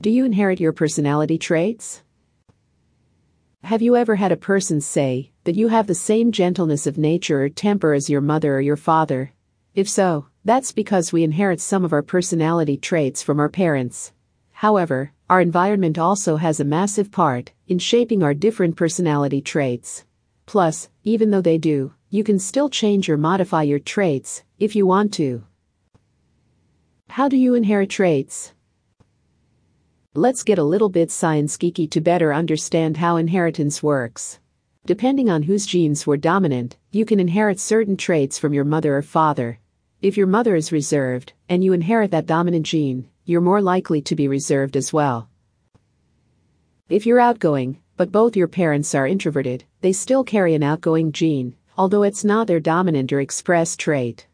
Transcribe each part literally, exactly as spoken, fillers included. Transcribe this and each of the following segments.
Do you inherit your personality traits? Have you ever had a person say that you have the same gentleness of nature or temper as your mother or your father? If so, that's because we inherit some of our personality traits from our parents. However, our environment also has a massive part in shaping our different personality traits. Plus, even though they do, you can still change or modify your traits if you want to. How do you inherit traits? Let's get a little bit science geeky to better understand how inheritance works. Depending on whose genes were dominant, you can inherit certain traits from your mother or father. If your mother is reserved, and you inherit that dominant gene, you're more likely to be reserved as well. If you're outgoing, but both your parents are introverted, they still carry an outgoing gene, although it's not their dominant or expressed trait.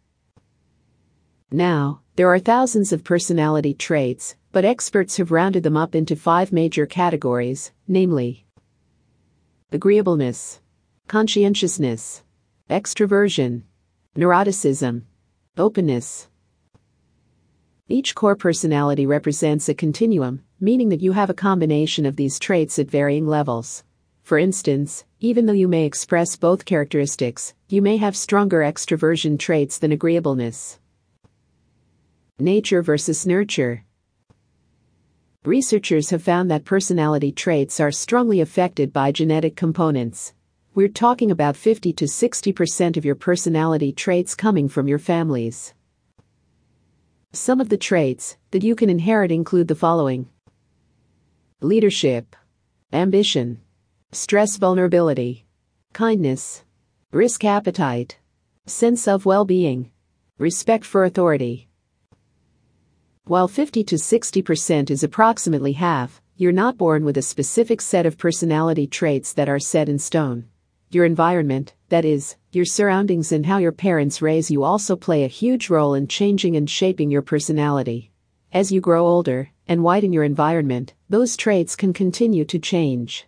Now, there are thousands of personality traits, but experts have rounded them up into five major categories, namely agreeableness, conscientiousness, extroversion, neuroticism, openness. Each core personality represents a continuum, meaning that you have a combination of these traits at varying levels. For instance, even though you may express both characteristics, you may have stronger extroversion traits than agreeableness. Nature versus nurture. Researchers have found that personality traits are strongly affected by genetic components. We're talking about fifty to sixty percent of your personality traits coming from your families. Some of the traits that you can inherit include the following: leadership, ambition, stress vulnerability, kindness, risk appetite, sense of well-being, respect for authority. While fifty to sixty percent is approximately half, you're not born with a specific set of personality traits that are set in stone. Your environment, that is, your surroundings and how your parents raise you, also play a huge role in changing and shaping your personality. As you grow older and widen your environment, those traits can continue to change.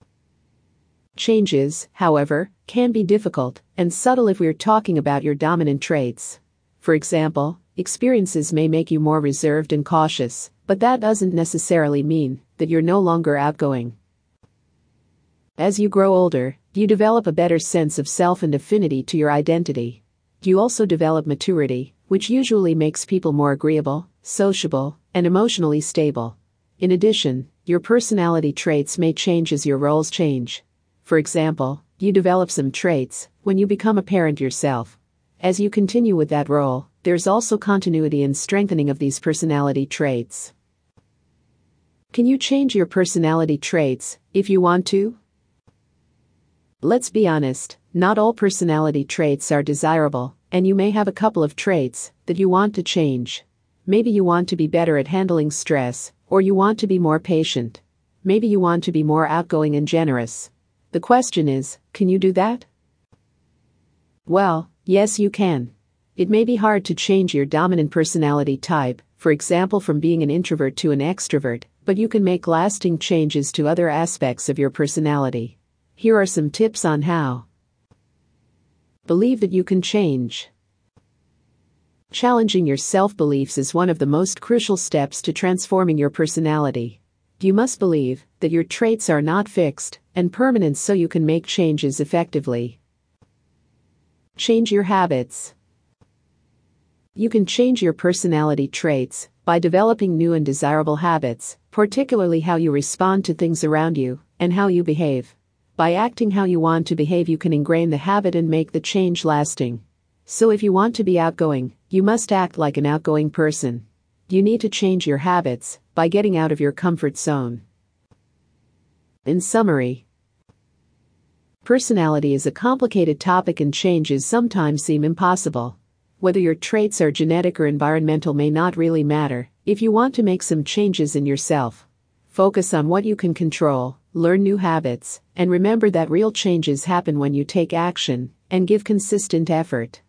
Changes, however, can be difficult and subtle if we're talking about your dominant traits. For example, experiences may make you more reserved and cautious, but that doesn't necessarily mean that you're no longer outgoing. As you grow older, you develop a better sense of self and affinity to your identity. You also develop maturity, which usually makes people more agreeable, sociable, and emotionally stable. In addition, your personality traits may change as your roles change. For example, you develop some traits when you become a parent yourself. As you continue with that role, there's also continuity and strengthening of these personality traits. Can you change your personality traits if you want to? Let's be honest, not all personality traits are desirable, and you may have a couple of traits that you want to change. Maybe you want to be better at handling stress, or you want to be more patient. Maybe you want to be more outgoing and generous. The question is, can you do that? Well, yes, you can. It may be hard to change your dominant personality type, for example from being an introvert to an extrovert, but you can make lasting changes to other aspects of your personality. Here are some tips on how. Believe that you can change. Challenging your self-beliefs is one of the most crucial steps to transforming your personality. You must believe that your traits are not fixed and permanent so you can make changes effectively. Change your habits. You can change your personality traits by developing new and desirable habits, particularly how you respond to things around you and how you behave. By acting how you want to behave, you can ingrain the habit and make the change lasting. So if you want to be outgoing, you must act like an outgoing person. You need to change your habits by getting out of your comfort zone. In summary, personality is a complicated topic and changes sometimes seem impossible. Whether your traits are genetic or environmental may not really matter if you want to make some changes in yourself. Focus on what you can control, learn new habits, and remember that real changes happen when you take action and give consistent effort.